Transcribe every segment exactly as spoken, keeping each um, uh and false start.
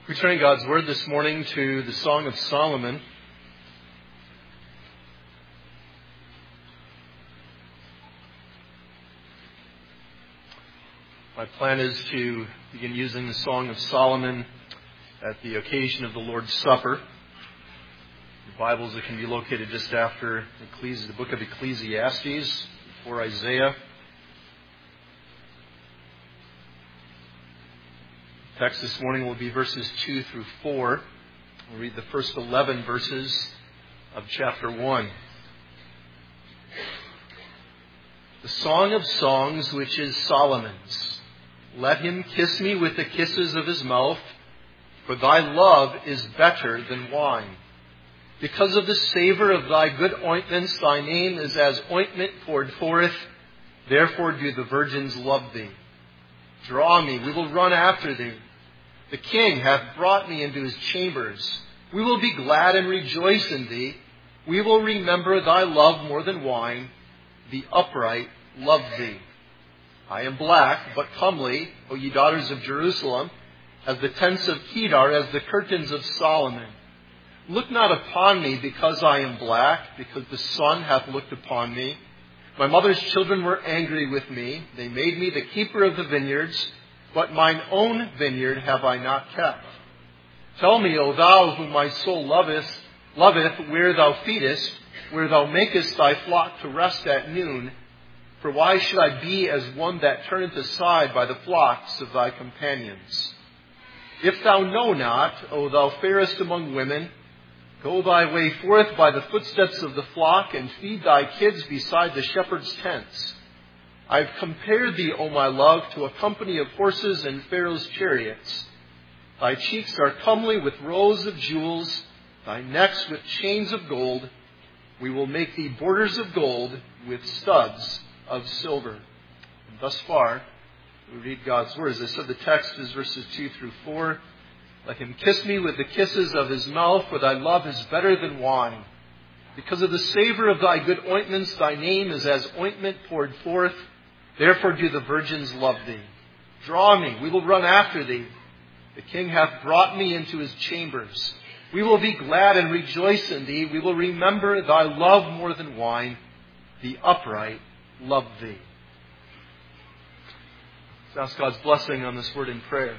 We turn God's Word this morning to the Song of Solomon. My plan is to begin using the Song of Solomon at the occasion of the Lord's Supper. The Bibles that can be located just after Ecclesi- the book of Ecclesiastes, before Isaiah. The text this morning will be verses two through four. We'll read the first eleven verses of chapter one. The Song of Songs, which is Solomon's. Let him kiss me with the kisses of his mouth, for thy love is better than wine. Because of the savor of thy good ointments, thy name is as ointment poured forth. Therefore do the virgins love thee. Draw me, we will run after thee. The king hath brought me into his chambers. We will be glad and rejoice in thee. We will remember thy love more than wine. The upright love thee. I am black, but comely, O ye daughters of Jerusalem, as the tents of Kedar, as the curtains of Solomon. Look not upon me because I am black, because the sun hath looked upon me. My mother's children were angry with me. They made me the keeper of the vineyards, but mine own vineyard have I not kept. Tell me, O thou whom my soul loveth, loveth, where thou feedest, where thou makest thy flock to rest at noon. For why should I be as one that turneth aside by the flocks of thy companions? If thou know not, O thou fairest among women, go thy way forth by the footsteps of the flock, and feed thy kids beside the shepherd's tents. I have compared thee, O my love, to a company of horses and Pharaoh's chariots. Thy cheeks are comely with rows of jewels, thy necks with chains of gold. We will make thee borders of gold with studs of silver. And thus far, we read God's words. As I said, the text is verses two through four. Let him kiss me with the kisses of his mouth, for thy love is better than wine. Because of the savor of thy good ointments, thy name is as ointment poured forth. Therefore do the virgins love thee. Draw me, we will run after thee. The king hath brought me into his chambers. We will be glad and rejoice in thee. We will remember thy love more than wine. The upright love thee. Let's ask God's blessing on this word in prayer.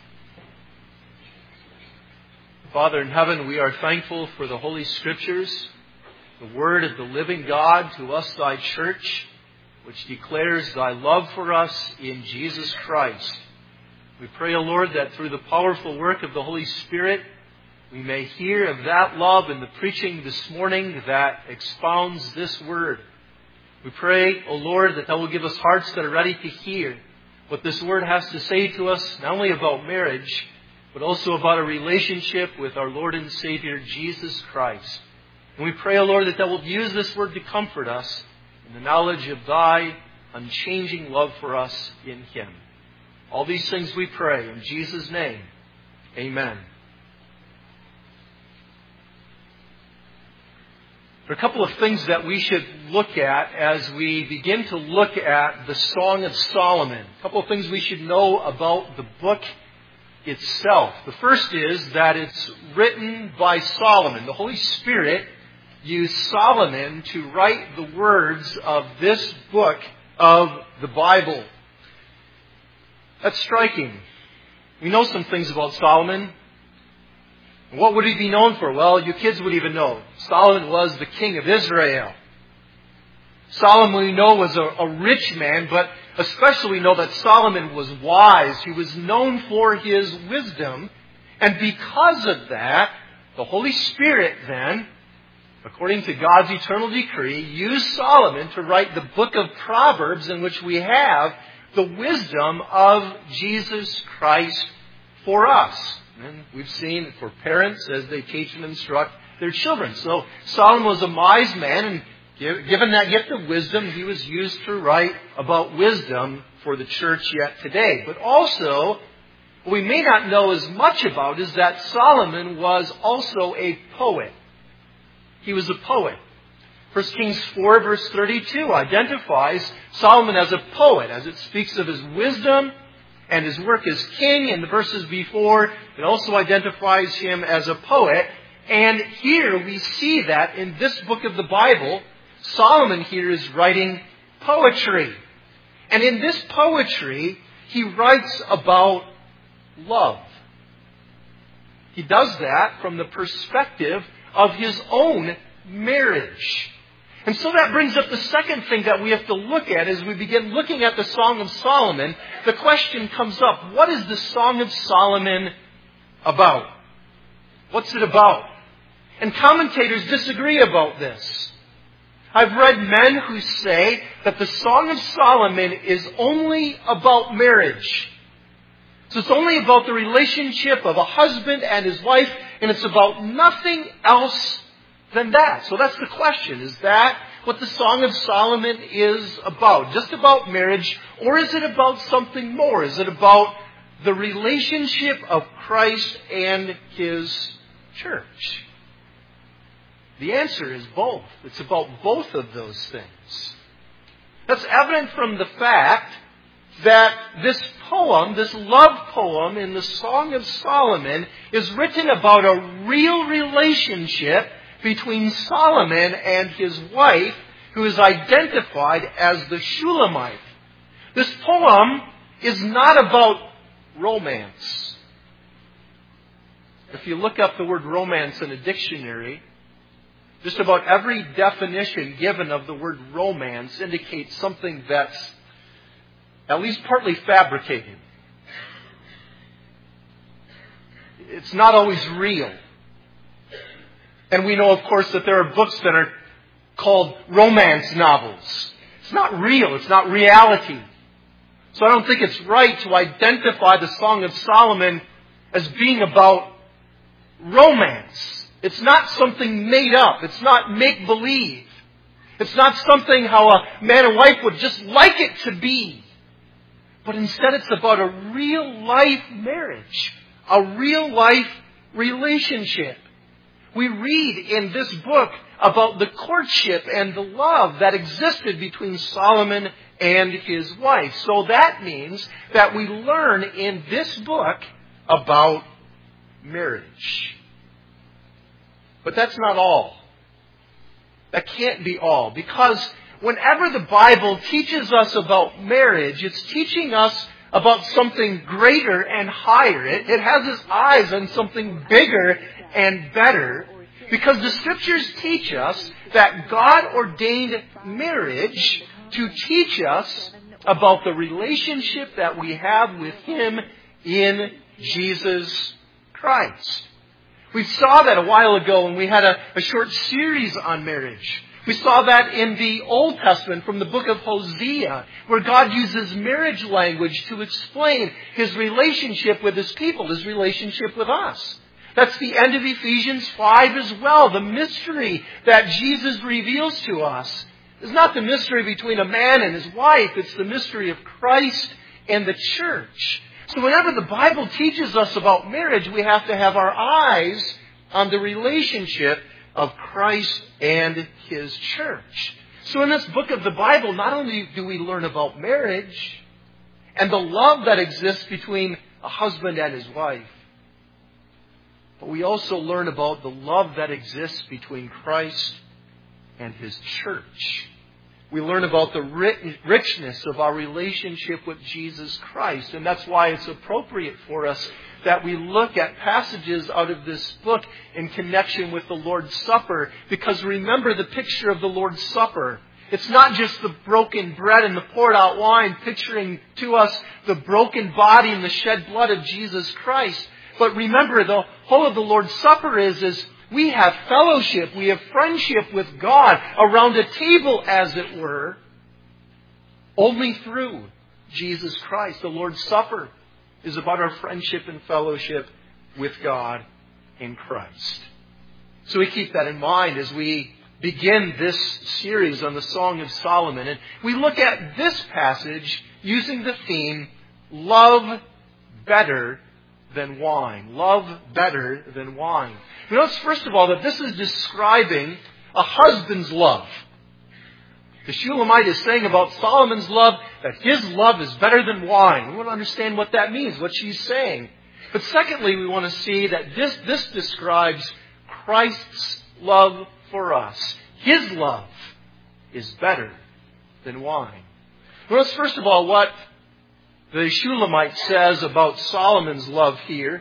Father in heaven, we are thankful for the Holy Scriptures, the word of the living God to us, thy church, which declares thy love for us in Jesus Christ. We pray, O Lord, that through the powerful work of the Holy Spirit, we may hear of that love in the preaching this morning that expounds this word. We pray, O Lord, that thou will give us hearts that are ready to hear what this word has to say to us, not only about marriage, but also about a relationship with our Lord and Savior, Jesus Christ. And we pray, O Lord, that thou wilt use this word to comfort us in the knowledge of thy unchanging love for us in him. All these things we pray in Jesus' name. Amen. There are a couple of things that we should look at as we begin to look at the Song of Solomon. A couple of things we should know about the book itself. The first is that it's written by Solomon. The Holy Spirit used Solomon to write the words of this book of the Bible. That's striking. We know some things about Solomon. What would he be known for? Well, you kids would even know. Solomon was the king of Israel. Solomon, we know, was a, a rich man, but especially we know that Solomon was wise. He was known for his wisdom. And because of that, the Holy Spirit then, according to God's eternal decree, used Solomon to write the book of Proverbs, in which we have the wisdom of Jesus Christ for us. And we've seen for parents as they teach and instruct their children. So Solomon was a wise man, and given that gift of wisdom, he was used to write about wisdom for the church yet today. But also, what we may not know as much about is that Solomon was also a poet. He was a poet. First Kings four verse thirty-two identifies Solomon as a poet, as it speaks of his wisdom and his work as king. In the verses before, it also identifies him as a poet. And here we see that in this book of the Bible, Solomon here is writing poetry. And in this poetry, he writes about love. He does that from the perspective of his own marriage. And so that brings up the second thing that we have to look at as we begin looking at the Song of Solomon. The question comes up, what is the Song of Solomon about? What's it about? And commentators disagree about this. I've read men who say that the Song of Solomon is only about marriage. So it's only about the relationship of a husband and his wife, and it's about nothing else than that. So that's the question. Is that what the Song of Solomon is about? Just about marriage? Or is it about something more? Is it about the relationship of Christ and his church? The answer is both. It's about both of those things. That's evident from the fact that this poem, this love poem in the Song of Solomon, is written about a real relationship between Solomon and his wife, who is identified as the Shulamite. This poem is not about romance. If you look up the word romance in a dictionary, just about every definition given of the word romance indicates something that's at least partly fabricated. It's not always real. And we know, of course, that there are books that are called romance novels. It's not real. It's not reality. So I don't think it's right to identify the Song of Solomon as being about romance. It's not something made up. It's not make-believe. It's not something how a man and wife would just like it to be. But instead it's about a real-life marriage. A real-life relationship. We read in this book about the courtship and the love that existed between Solomon and his wife. So that means that we learn in this book about marriage. But that's not all. That can't be all. Because whenever the Bible teaches us about marriage, it's teaching us about something greater and higher. It, it has its eyes on something bigger and better. Because the Scriptures teach us that God ordained marriage to teach us about the relationship that we have with Him in Jesus Christ. We saw that a while ago when we had a, a short series on marriage. We saw that in the Old Testament from the book of Hosea, where God uses marriage language to explain His relationship with His people, His relationship with us. That's the end of Ephesians five as well. The mystery that Jesus reveals to us is not the mystery between a man and his wife. It's the mystery of Christ and the church. So whenever the Bible teaches us about marriage, we have to have our eyes on the relationship of Christ and His church. So in this book of the Bible, not only do we learn about marriage and the love that exists between a husband and his wife, but we also learn about the love that exists between Christ and His church. We learn about the richness of our relationship with Jesus Christ. And that's why it's appropriate for us that we look at passages out of this book in connection with the Lord's Supper. Because remember the picture of the Lord's Supper. It's not just the broken bread and the poured out wine picturing to us the broken body and the shed blood of Jesus Christ. But remember, the whole of the Lord's Supper is, is we have fellowship, we have friendship with God around a table, as it were, only through Jesus Christ. The Lord's Supper is about our friendship and fellowship with God in Christ. So we keep that in mind as we begin this series on the Song of Solomon. And we look at this passage using the theme, love better than wine. Love better than wine. You notice, first of all, that this is describing a husband's love. The Shulamite is saying about Solomon's love that his love is better than wine. We want to understand what that means, what she's saying. But secondly, we want to see that this, this describes Christ's love for us. His love is better than wine. Notice first of all what the Shulamite says about Solomon's love here.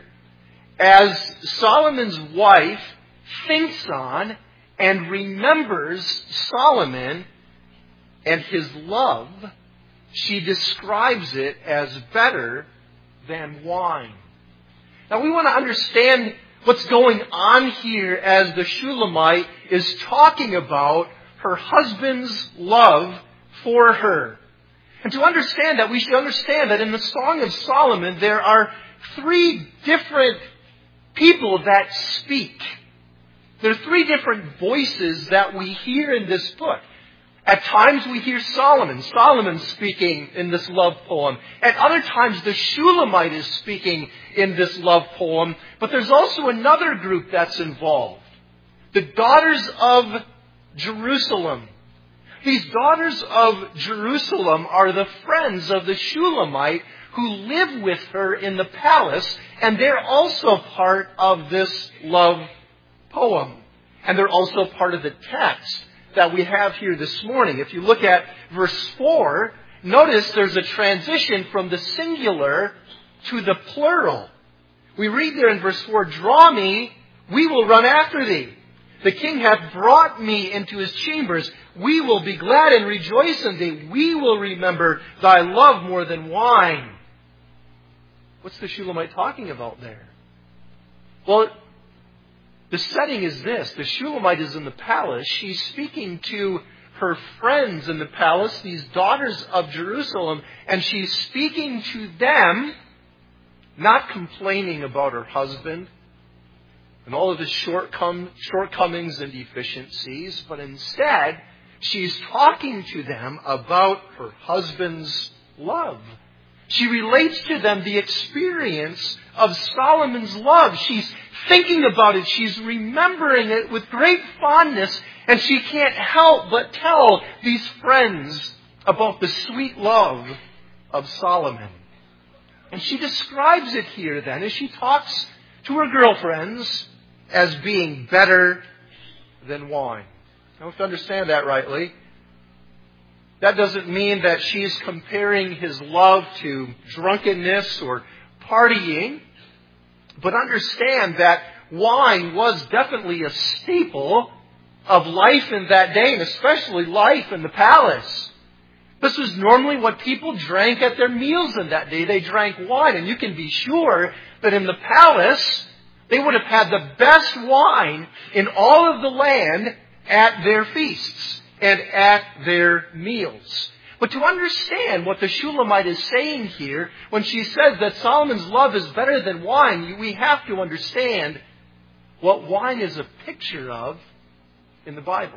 As Solomon's wife thinks on and remembers Solomon and his love, she describes it as better than wine. Now we want to understand what's going on here as the Shulamite is talking about her husband's love for her. And to understand that, we should understand that in the Song of Solomon, there are three different people that speak. There are three different voices that we hear in this book. At times we hear Solomon, Solomon speaking in this love poem. At other times the Shulamite is speaking in this love poem. But there's also another group that's involved. The daughters of Jerusalem. These daughters of Jerusalem are the friends of the Shulamite who live with her in the palace, and they're also part of this love poem. And they're also part of the text that we have here this morning. If you look at verse four, notice there's a transition from the singular to the plural. We read there in verse four, "Draw me, we will run after thee. The king hath brought me into his chambers. We will be glad and rejoice in thee. We will remember thy love more than wine." What's the Shulamite talking about there? Well, the setting is this. The Shulamite is in the palace. She's speaking to her friends in the palace, these daughters of Jerusalem, and she's speaking to them, not complaining about her husband and all of his shortcom- shortcomings and deficiencies, but instead, she's talking to them about her husband's love. She relates to them the experience of Solomon's love. She's thinking about it. She's remembering it with great fondness. And she can't help but tell these friends about the sweet love of Solomon. And she describes it here then as she talks to her girlfriends as being better than wine. Now, if you understand that rightly, that doesn't mean that she's comparing his love to drunkenness or partying. But understand that wine was definitely a staple of life in that day, and especially life in the palace. This was normally what people drank at their meals in that day. They drank wine, and you can be sure that in the palace, they would have had the best wine in all of the land at their feasts and at their meals. But to understand what the Shulamite is saying here, when she says that Solomon's love is better than wine, we have to understand what wine is a picture of in the Bible.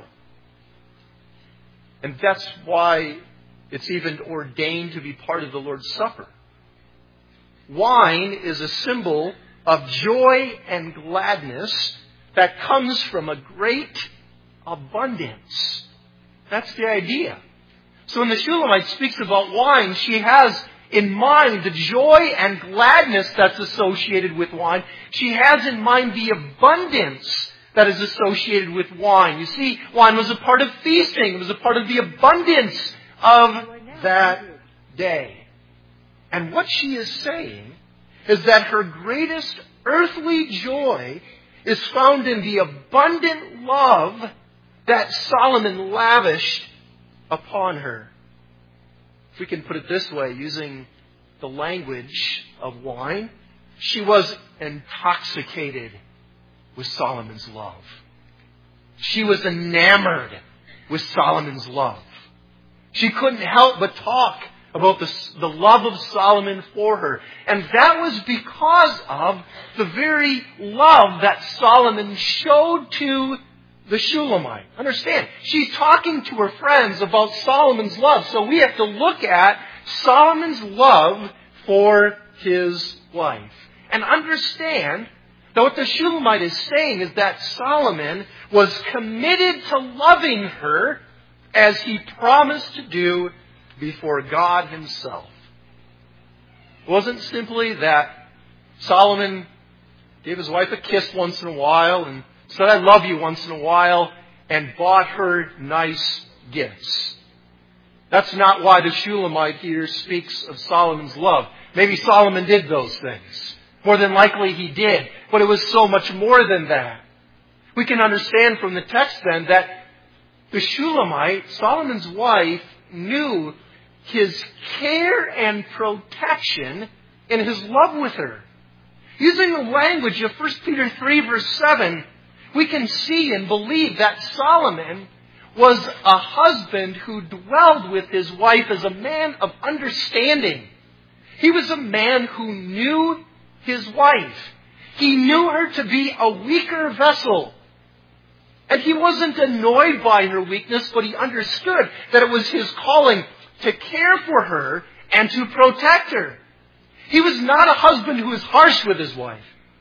And that's why it's even ordained to be part of the Lord's Supper. Wine is a symbol of joy and gladness that comes from a great abundance. That's the idea. So when the Shulamite speaks about wine, she has in mind the joy and gladness that's associated with wine. She has in mind the abundance that is associated with wine. You see, wine was a part of feasting. It was a part of the abundance of that day. And what she is saying is that her greatest earthly joy is found in the abundant love that Solomon lavished upon her. If we can put it this way, using the language of wine, she was intoxicated with Solomon's love. She was enamored with Solomon's love. She couldn't help but talk about the, the love of Solomon for her. And that was because of the very love that Solomon showed to the Shulamite. Understand, she's talking to her friends about Solomon's love. So we have to look at Solomon's love for his wife. And understand that what the Shulamite is saying is that Solomon was committed to loving her as he promised to do before God himself. It wasn't simply that Solomon gave his wife a kiss once in a while and said, I love you once in a while, and bought her nice gifts. That's not why the Shulamite here speaks of Solomon's love. Maybe Solomon did those things. More than likely he did. But it was so much more than that. We can understand from the text then that the Shulamite, Solomon's wife, knew his care and protection in his love with her. Using the language of First Peter three verse seven, we can see and believe that Solomon was a husband who dwelled with his wife as a man of understanding. He was a man who knew his wife. He knew her to be a weaker vessel. And he wasn't annoyed by her weakness, but he understood that it was his calling to care for her and to protect her. He was not a husband who was harsh with his wife.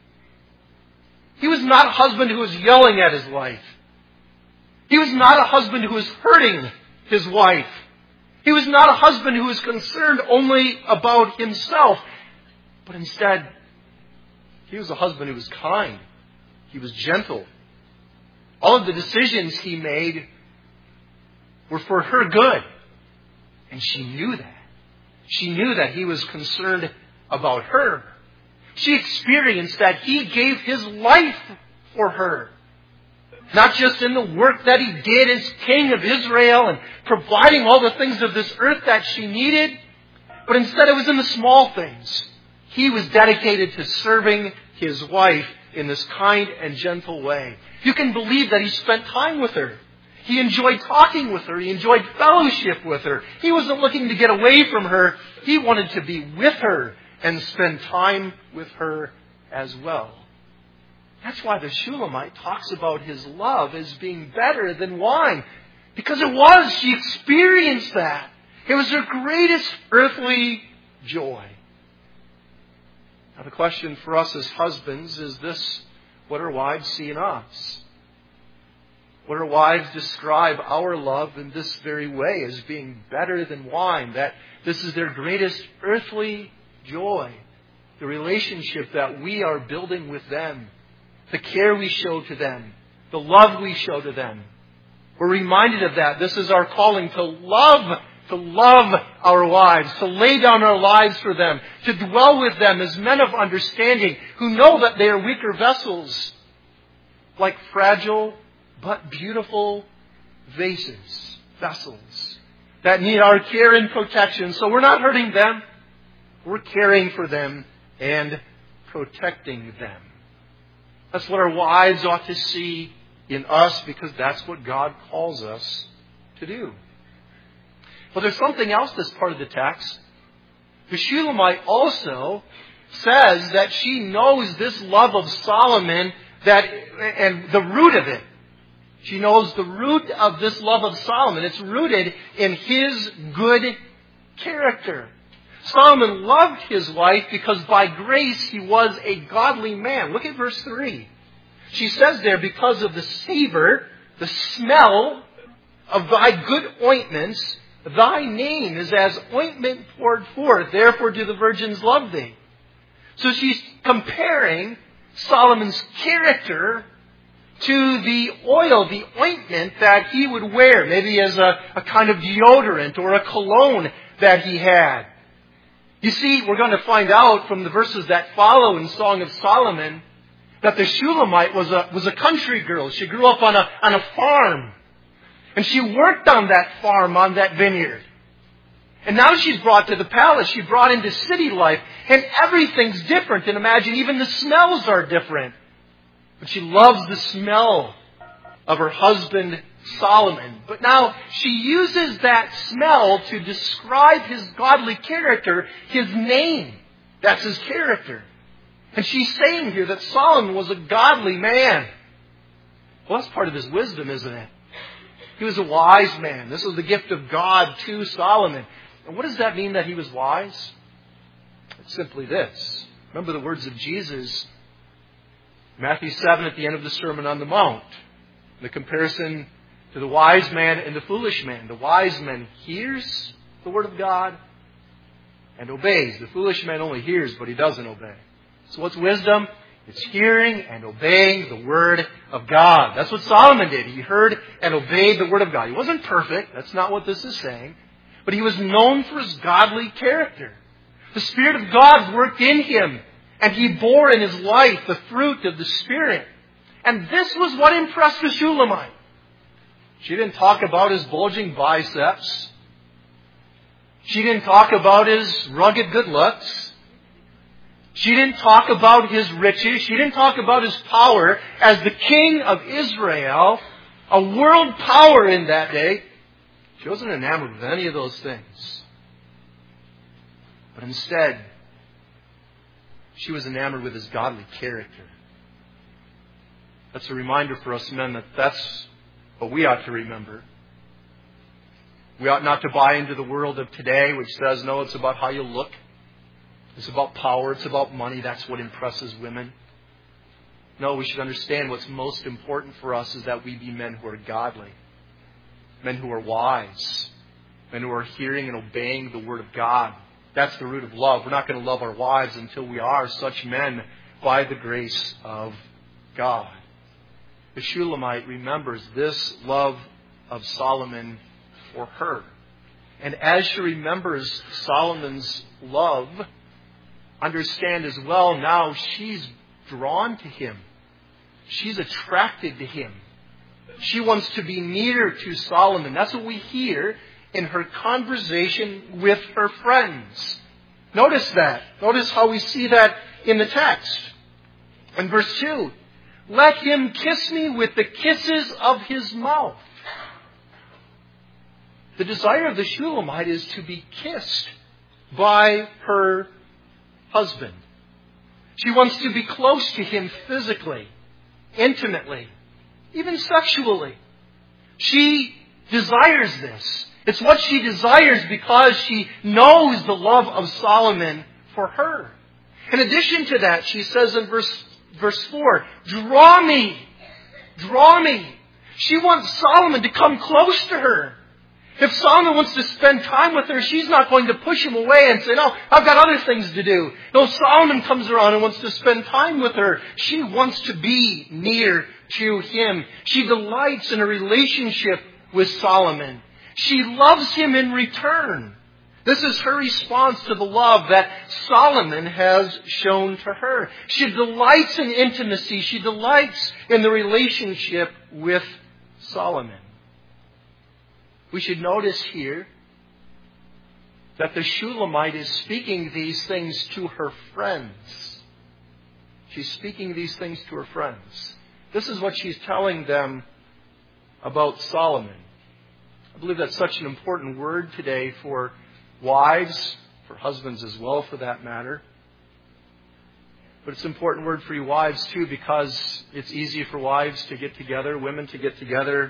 He was not a husband who was yelling at his wife. He was not a husband who was hurting his wife. He was not a husband who was concerned only about himself. But instead, he was a husband who was kind. He was gentle. All of the decisions he made were for her good. And she knew that. She knew that he was concerned about her. She experienced that he gave his life for her. Not just in the work that he did as king of Israel and providing all the things of this earth that she needed, but instead it was in the small things. He was dedicated to serving his wife in this kind and gentle way. You can believe that he spent time with her. He enjoyed talking with her. He enjoyed fellowship with her. He wasn't looking to get away from her. He wanted to be with her and spend time with her as well. That's why the Shulamite talks about his love as being better than wine. Because it was. She experienced that. It was her greatest earthly joy. Now the question for us as husbands is this: what our wives see in us? What our wives describe our love in this very way as being better than wine. That this is their greatest earthly joy. The relationship that we are building with them. The care we show to them. The love we show to them. We're reminded of that. This is our calling to love, to love our wives, to lay down our lives for them, to dwell with them as men of understanding who know that they are weaker vessels, like fragile but beautiful vases, vessels that need our care and protection. So we're not hurting them. We're caring for them and protecting them. That's what our wives ought to see in us, because that's what God calls us to do. But there's something else that's part of the text. The Shulamite also says that she knows this love of Solomon, that and the root of it. She knows the root of this love of Solomon. It's rooted in his good character. Solomon loved his wife because by grace he was a godly man. Look at verse three. She says there, because of the savor, the smell of thy good ointments, thy name is as ointment poured forth. Therefore do the virgins love thee. So she's comparing Solomon's character to the oil, the ointment that he would wear, maybe as a, a kind of deodorant or a cologne that he had. You see, we're going to find out from the verses that follow in Song of Solomon that the Shulamite was a, was a country girl. She grew up on a, on a farm. And she worked on that farm, on that vineyard. And now she's brought to the palace. She's brought into city life. And everything's different. And imagine even the smells are different. But she loves the smell of her husband Solomon. But now she uses that smell to describe his godly character, his name. That's his character. And she's saying here that Solomon was a godly man. Well, that's part of his wisdom, isn't it? He was a wise man. This was the gift of God to Solomon. And what does that mean that he was wise? It's simply this. Remember the words of Jesus, Matthew seven at the end of the Sermon on the Mount. The comparison to the wise man and the foolish man. The wise man hears the word of God and obeys. The foolish man only hears, but he doesn't obey. So what's wisdom? It's hearing and obeying the word of God. That's what Solomon did. He heard and obeyed the word of God. He wasn't perfect. That's not what this is saying. But he was known for his godly character. The Spirit of God worked in him, and he bore in his life the fruit of the Spirit. And this was what impressed the Shulamite. She didn't talk about his bulging biceps. She didn't talk about his rugged good looks. She didn't talk about his riches. She didn't talk about his power as the king of Israel, a world power in that day. She wasn't enamored with any of those things. But instead, she was enamored with his godly character. That's a reminder for us men that that's what we ought to remember. We ought not to buy into the world of today, which says, no, it's about how you look. It's about power. It's about money. That's what impresses women. No, we should understand what's most important for us is that we be men who are godly. Men who are wise. Men who are hearing and obeying the word of God. That's the root of love. We're not going to love our wives until we are such men by the grace of God. The Shulamite remembers this love of Solomon for her. And as she remembers Solomon's love, understand as well now she's drawn to him. She's attracted to him. She wants to be near to Solomon. That's what we hear in her conversation with her friends. Notice that. Notice how we see that in the text. In verse two, let him kiss me with the kisses of his mouth. The desire of the Shulamite is to be kissed by her husband. She wants to be close to him physically, intimately, even sexually. She desires this. It's what she desires because she knows the love of Solomon for her. In addition to that, she says in verse, verse four, draw me, draw me. She wants Solomon to come close to her. If Solomon wants to spend time with her, she's not going to push him away and say, no, I've got other things to do. No, Solomon comes around and wants to spend time with her. She wants to be near to him. She delights in a relationship with Solomon. She loves him in return. This is her response to the love that Solomon has shown to her. She delights in intimacy. She delights in the relationship with Solomon. We should notice here that the Shulamite is speaking these things to her friends. She's speaking these things to her friends. This is what she's telling them about Solomon. I believe that's such an important word today for wives, for husbands as well for that matter. But it's an important word for you wives too because it's easy for wives to get together, women to get together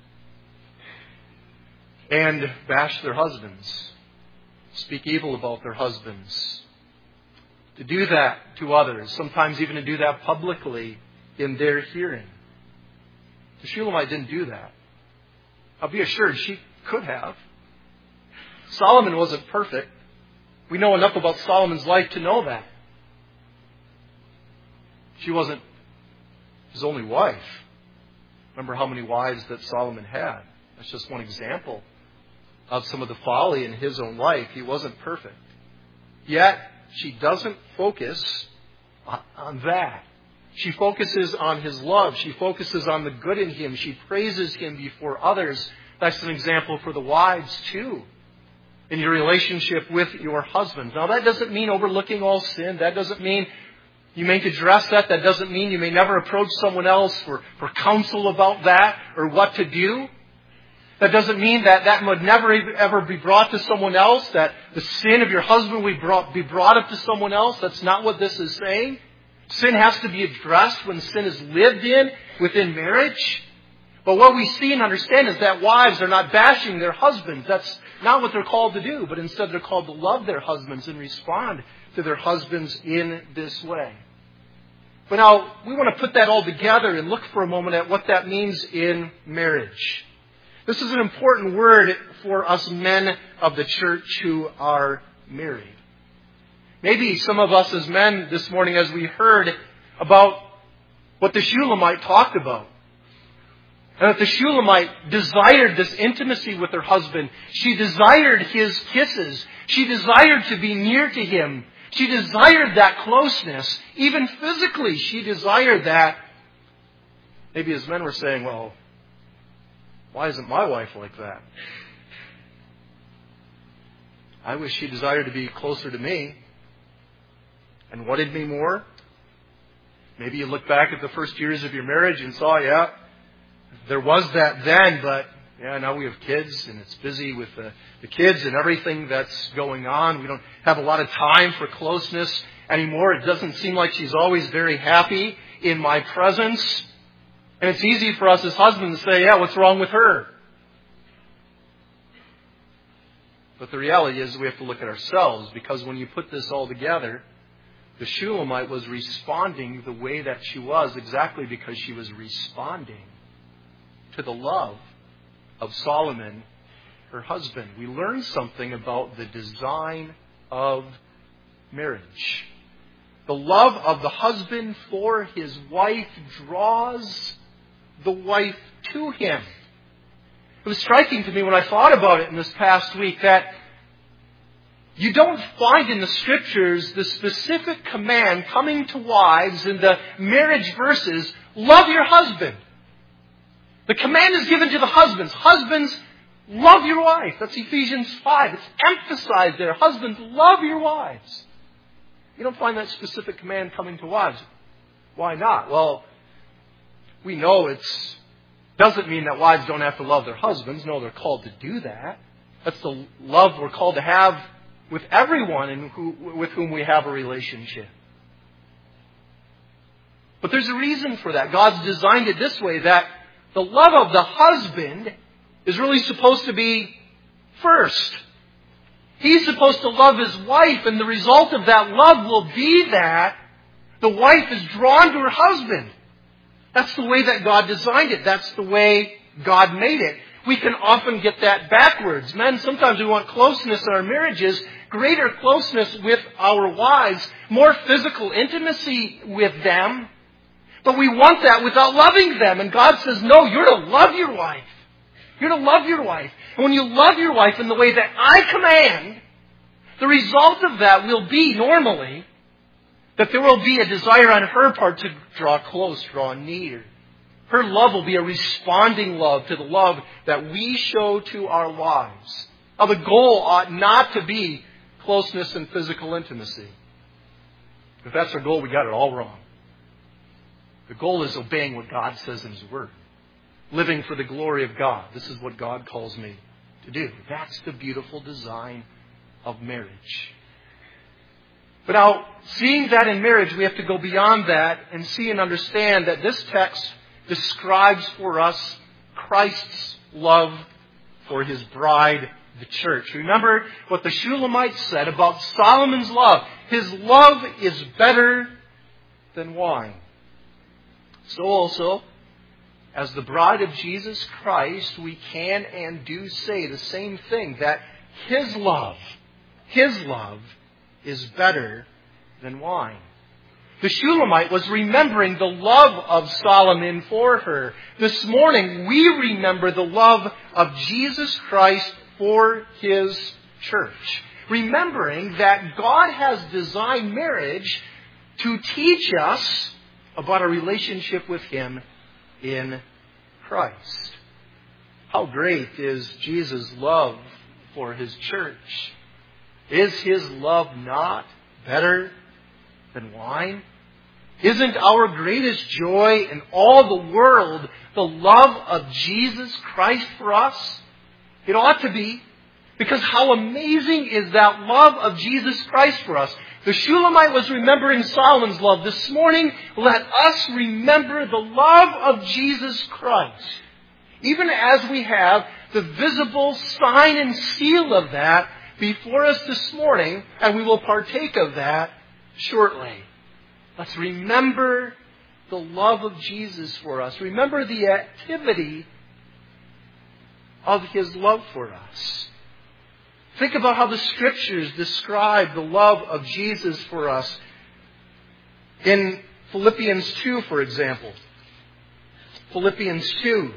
and bash their husbands, speak evil about their husbands, to do that to others, sometimes even to do that publicly in their hearing. The Shulamite didn't do that. I'll be assured she could have. Solomon wasn't perfect. We know enough about Solomon's life to know that. She wasn't his only wife. Remember how many wives that Solomon had. That's just one example of some of the folly in his own life. He wasn't perfect. Yet, she doesn't focus on that. She focuses on his love. She focuses on the good in him. She praises him before others. That's an example for the wives too, in your relationship with your husband. Now that doesn't mean overlooking all sin. That doesn't mean you may address that. That doesn't mean you may never approach someone else for, for counsel about that or what to do. That doesn't mean that that would never ever be brought to someone else, that the sin of your husband would brought, be brought up to someone else. That's not what this is saying. Sin has to be addressed when sin is lived in within marriage. But what we see and understand is that wives are not bashing their husbands. That's not what they're called to do, but instead they're called to love their husbands and respond to their husbands in this way. But now, we want to put that all together and look for a moment at what that means in marriage. This is an important word for us men of the church who are married. Maybe some of us as men this morning, as we heard about what the Shulamite talked about, and that the Shulamite desired this intimacy with her husband. She desired his kisses. She desired to be near to him. She desired that closeness. Even physically, she desired that. Maybe as men were saying, well, why isn't my wife like that? I wish she desired to be closer to me and wanted me more. Maybe you look back at the first years of your marriage and saw, yeah, there was that then, but yeah, now we have kids and it's busy with the, the kids and everything that's going on. We don't have a lot of time for closeness anymore. It doesn't seem like she's always very happy in my presence. And it's easy for us as husbands to say, yeah, what's wrong with her? But the reality is we have to look at ourselves, because when you put this all together, the Shulamite was responding the way that she was exactly because she was responding to the love of Solomon, her husband. We learn something about the design of marriage. The love of the husband for his wife draws the wife to him. It was striking to me when I thought about it in this past week that you don't find in the Scriptures the specific command coming to wives in the marriage verses, love your husband. The command is given to the husbands. Husbands, love your wife. That's Ephesians five. It's emphasized there. Husbands, love your wives. You don't find that specific command coming to wives. Why not? Well, we know it doesn't mean that wives don't have to love their husbands. No, they're called to do that. That's the love we're called to have with everyone in who, with whom we have a relationship. But there's a reason for that. God's designed it this way, that the love of the husband is really supposed to be first. He's supposed to love his wife, and the result of that love will be that the wife is drawn to her husband. That's the way that God designed it. That's the way God made it. We can often get that backwards. Men, sometimes we want closeness in our marriages, greater closeness with our wives, more physical intimacy with them. But we want that without loving them. And God says, no, you're to love your wife. You're to love your wife. And when you love your wife in the way that I command, the result of that will be, normally, that there will be a desire on her part to draw close, draw near. Her love will be a responding love to the love that we show to our wives. Now, the goal ought not to be closeness and physical intimacy. If that's our goal, we got it all wrong. The goal is obeying what God says in His Word. Living for the glory of God. This is what God calls me to do. That's the beautiful design of marriage. But now, seeing that in marriage, we have to go beyond that and see and understand that this text describes for us Christ's love for His bride, the church. Remember what the Shulamite said about Solomon's love. His love is better than wine. So also, as the bride of Jesus Christ, we can and do say the same thing, that His love, His love is better than wine. The Shulamite was remembering the love of Solomon for her. This morning, we remember the love of Jesus Christ for His church. Remembering that God has designed marriage to teach us about a relationship with Him in Christ. How great is Jesus' love for His church? Is His love not better than wine? Isn't our greatest joy in all the world the love of Jesus Christ for us? It ought to be. Because how amazing is that love of Jesus Christ for us? The Shulamite was remembering Solomon's love. This morning, let us remember the love of Jesus Christ. Even as we have the visible sign and seal of that before us this morning, and we will partake of that shortly. Let's remember the love of Jesus for us. Remember the activity of His love for us. Think about how the Scriptures describe the love of Jesus for us. In Philippians two, for example. Philippians two.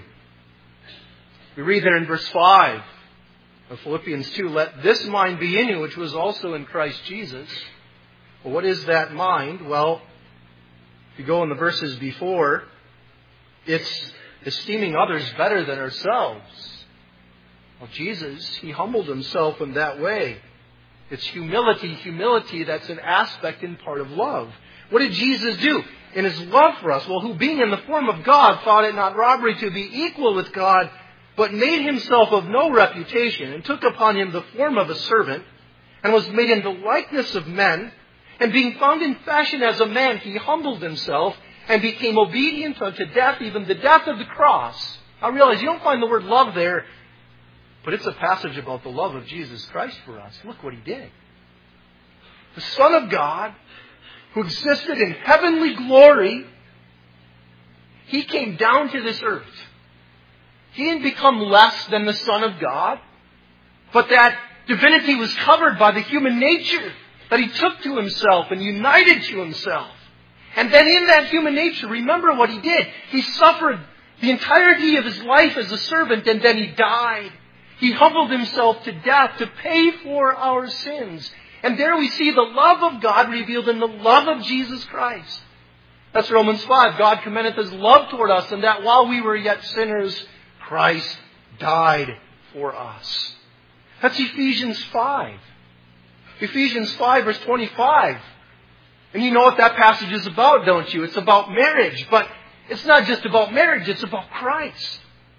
We read there in verse five of Philippians two, "Let this mind be in you, which was also in Christ Jesus." Well, what is that mind? Well, if you go in the verses before, it's esteeming others better than ourselves. Well, Jesus, He humbled Himself in that way. It's humility, humility that's an aspect and part of love. What did Jesus do in His love for us? Well, who being in the form of God thought it not robbery to be equal with God, but made Himself of no reputation, and took upon Him the form of a servant, and was made in the likeness of men. And being found in fashion as a man, He humbled Himself, and became obedient unto death, even the death of the cross. I realize you don't find the word love there, but it's a passage about the love of Jesus Christ for us. Look what He did. The Son of God, who existed in heavenly glory, He came down to this earth. He didn't become less than the Son of God, but that divinity was covered by the human nature that He took to Himself and united to Himself. And then in that human nature, remember what He did. He suffered the entirety of His life as a servant, and then He died. He humbled Himself to death to pay for our sins. And there we see the love of God revealed in the love of Jesus Christ. That's Romans five. God commendeth His love toward us, and that while we were yet sinners, Christ died for us. That's Ephesians five. Ephesians five, verse twenty-five. And you know what that passage is about, don't you? It's about marriage. But it's not just about marriage, it's about Christ.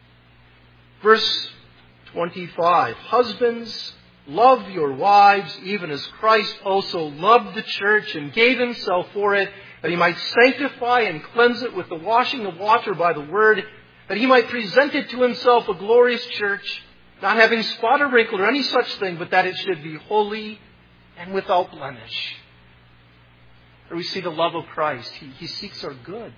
Verse twenty-five. Husbands, love your wives, even as Christ also loved the church and gave Himself for it, that He might sanctify and cleanse it with the washing of water by the word, that He might present it to Himself a glorious church, not having spot or wrinkle or any such thing, but that it should be holy and without blemish. There we see the love of Christ. He, he seeks our good.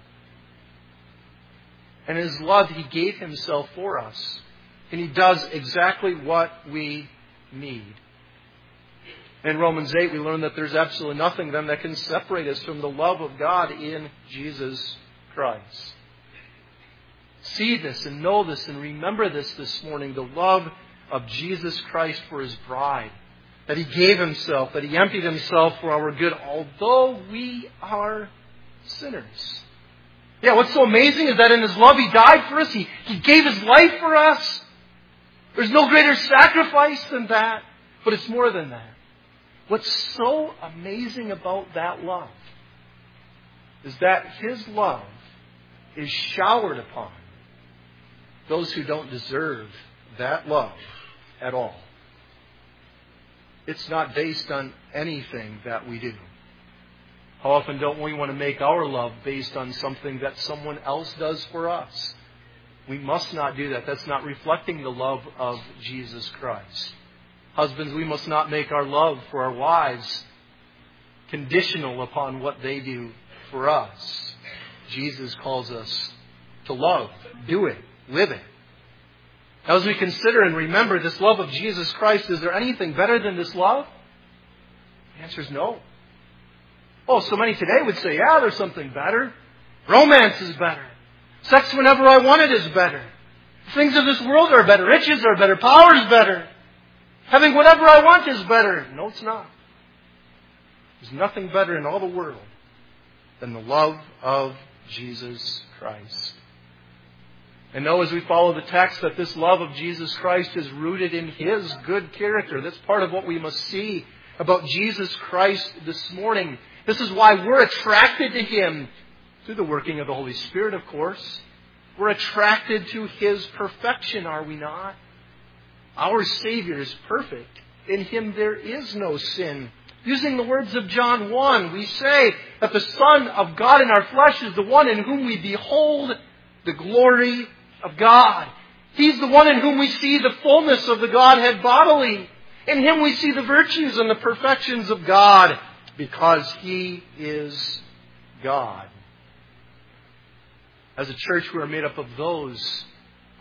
And in His love, He gave Himself for us. And He does exactly what we need. In Romans eight, we learn that there's absolutely nothing then that can separate us from the love of God in Jesus Christ. See this and know this and remember this this morning. The love of Jesus Christ for His bride. That He gave Himself, that He emptied Himself for our good, although we are sinners. Yeah, what's so amazing is that in His love He died for us. He, he gave His life for us. There's no greater sacrifice than that. But it's more than that. What's so amazing about that love is that His love is showered upon those who don't deserve that love at all. It's not based on anything that we do. How often don't we want to make our love based on something that someone else does for us? We must not do that. That's not reflecting the love of Jesus Christ. Husbands, we must not make our love for our wives conditional upon what they do for us. Jesus calls us to love. Do it. Live it. Now, as we consider and remember this love of Jesus Christ, is there anything better than this love? The answer is no. Oh, so many today would say, yeah, there's something better. Romance is better. Sex whenever I want it is better. Things of this world are better. Riches are better. Power is better. Having whatever I want is better. No, it's not. There's nothing better in all the world than the love of Jesus Christ. And know as we follow the text that this love of Jesus Christ is rooted in His good character. That's part of what we must see about Jesus Christ this morning. This is why we're attracted to Him through the working of the Holy Spirit, of course. We're attracted to His perfection, are we not? Our Savior is perfect. In Him there is no sin. Using the words of John one, we say that the Son of God in our flesh is the one in whom we behold the glory of God. He's the one in whom we see the fullness of the Godhead bodily. In Him we see the virtues and the perfections of God because He is God. As a church, we are made up of those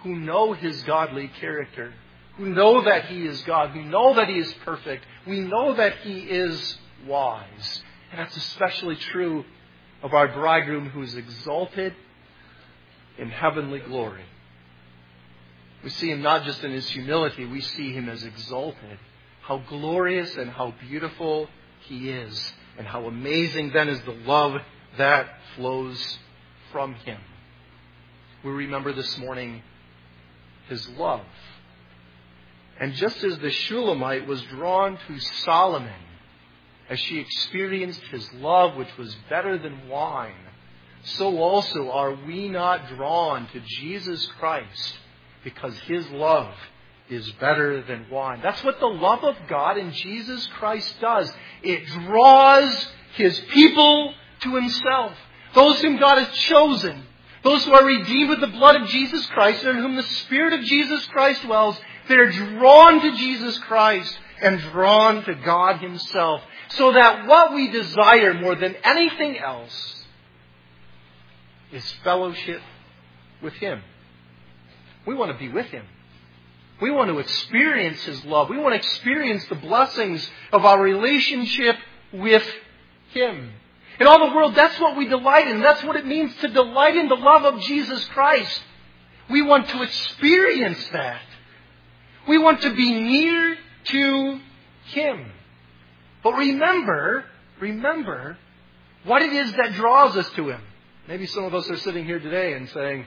who know His godly character, who know that He is God, who know that He is perfect. We know that He is wise. And that's especially true of our bridegroom who is exalted in heavenly glory. We see Him not just in His humility, we see Him as exalted. How glorious and how beautiful He is. And how amazing then is the love that flows from Him. We remember this morning His love. And just as the Shulamite was drawn to Solomon as she experienced his love, which was better than wine, so also are we not drawn to Jesus Christ because His love is better than wine. That's what the love of God in Jesus Christ does. It draws His people to Himself. Those whom God has chosen, those who are redeemed with the blood of Jesus Christ, and in whom the Spirit of Jesus Christ dwells, they're drawn to Jesus Christ and drawn to God Himself. So that what we desire more than anything else is fellowship with Him. We want to be with Him. We want to experience His love. We want to experience the blessings of our relationship with Him. In all the world, that's what we delight in. That's what it means to delight in the love of Jesus Christ. We want to experience that. We want to be near to Him. But remember, remember what it is that draws us to Him. Maybe some of us are sitting here today and saying,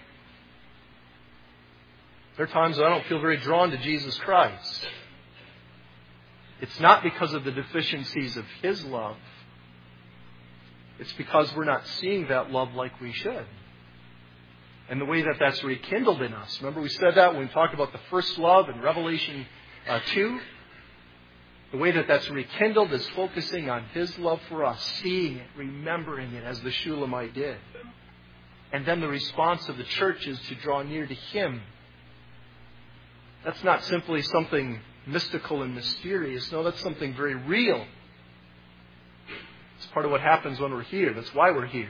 there are times that I don't feel very drawn to Jesus Christ. It's not because of the deficiencies of His love. It's because we're not seeing that love like we should. And the way that that's rekindled in us. Remember we said that when we talked about the first love in Revelation uh, two? The way that that's rekindled is focusing on His love for us, seeing it, remembering it as the Shulamite did. And then the response of the church is to draw near to Him. That's not simply something mystical and mysterious. No, that's something very real. It's part of what happens when we're here. That's why we're here.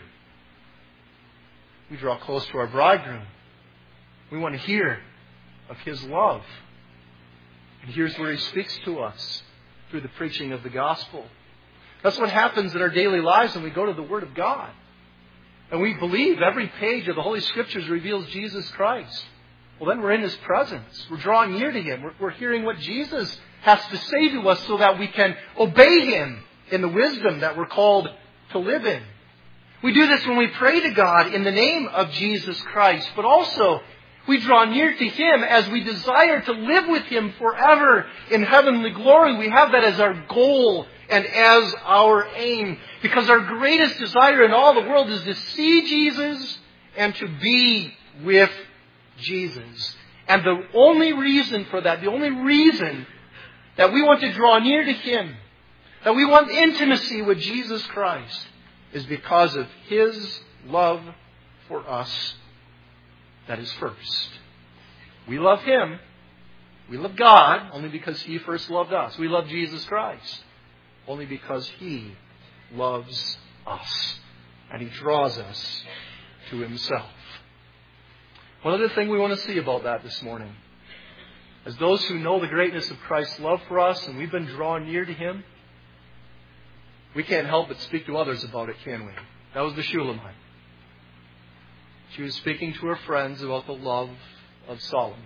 We draw close to our bridegroom. We want to hear of His love. And here's where He speaks to us through the preaching of the gospel. That's what happens in our daily lives when we go to the Word of God. And we believe every page of the Holy Scriptures reveals Jesus Christ. Well, then we're in His presence. We're drawing near to Him. We're, we're hearing what Jesus has to say to us so that we can obey Him in the wisdom that we're called to live in. We do this when we pray to God in the name of Jesus Christ, but also we draw near to Him as we desire to live with Him forever in heavenly glory. We have that as our goal and as our aim, because our greatest desire in all the world is to see Jesus and to be with Jesus. And the only reason for that, the only reason that we want to draw near to Him, that we want intimacy with Jesus Christ, is because of His love for us. That is first. We love Him. We love God only because He first loved us. We love Jesus Christ only because He loves us. And He draws us to Himself. One other thing we want to see about that this morning. As those who know the greatness of Christ's love for us and we've been drawn near to Him, we can't help but speak to others about it, can we? That was the Shulamite. She was speaking to her friends about the love of Solomon.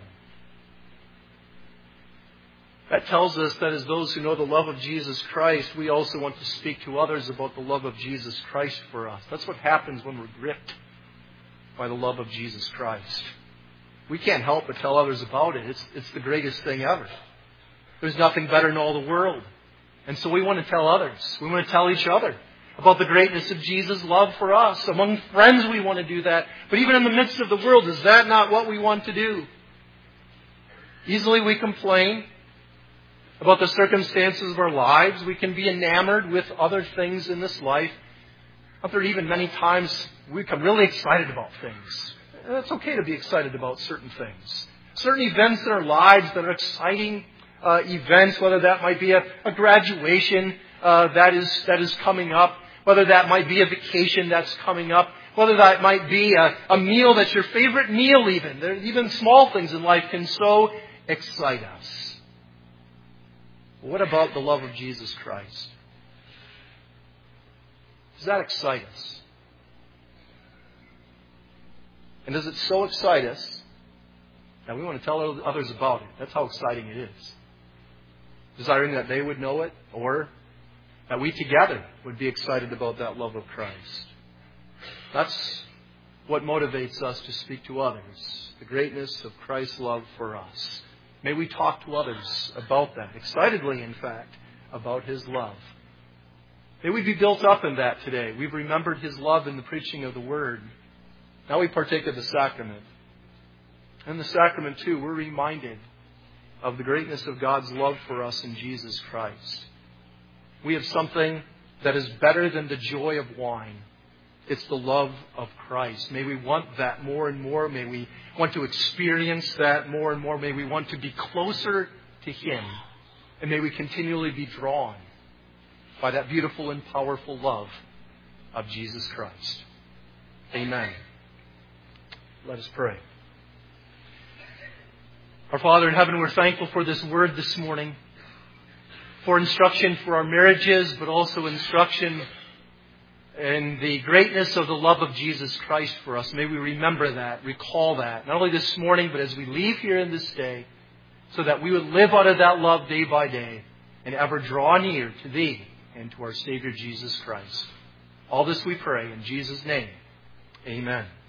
That tells us that as those who know the love of Jesus Christ, we also want to speak to others about the love of Jesus Christ for us. That's what happens when we're gripped by the love of Jesus Christ. We can't help but tell others about it. It's, it's the greatest thing ever. There's nothing better in all the world. And so we want to tell others. We want to tell each other about the greatness of Jesus' love for us. Among friends we want to do that. But even in the midst of the world, is that not what we want to do? Easily we complain about the circumstances of our lives. We can be enamored with other things in this life. But there are even many times we become really excited about things. And it's okay to be excited about certain things. Certain events in our lives that are exciting uh, events, whether that might be a, a graduation uh, that is that is coming up, whether that might be a vacation that's coming up, Whether that might be a, a meal that's your favorite meal even. There, even small things in life can so excite us. What about the love of Jesus Christ? Does that excite us? And does it so excite us that we want to tell others about it? That's how exciting it is. Desiring that they would know it, or that we together would be excited about that love of Christ. That's what motivates us to speak to others, the greatness of Christ's love for us. May we talk to others about that, excitedly, in fact, about His love. May we be built up in that today. We've remembered His love in the preaching of the Word. Now we partake of the sacrament. In the sacrament, too, we're reminded of the greatness of God's love for us in Jesus Christ. We have something that is better than the joy of wine. It's the love of Christ. May we want that more and more. May we want to experience that more and more. May we want to be closer to Him. And may we continually be drawn by that beautiful and powerful love of Jesus Christ. Amen. Let us pray. Our Father in heaven, we're thankful for this word this morning, for instruction for our marriages, but also instruction in the greatness of the love of Jesus Christ for us. May we remember that, recall that, not only this morning, but as we leave here in this day, so that we would live out of that love day by day and ever draw near to Thee and to our Savior Jesus Christ. All this we pray in Jesus' name. Amen.